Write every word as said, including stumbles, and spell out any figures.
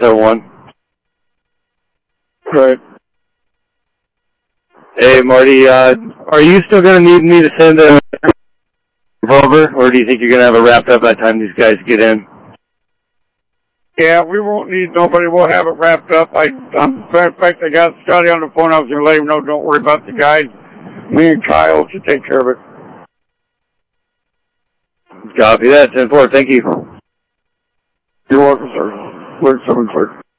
So one. Right. Hey, Marty, uh, are you still going to need me to send a over, or do you think you're going to have it wrapped up by the time these guys get in? Yeah, we won't need nobody. We'll have it wrapped up. I, um, in fact, I got Scotty on the phone. I was going to let him know, don't worry about the guys. Me and Kyle should take care of it. Copy that, ten four. Thank you. You're welcome, sir. Where's someone, sir?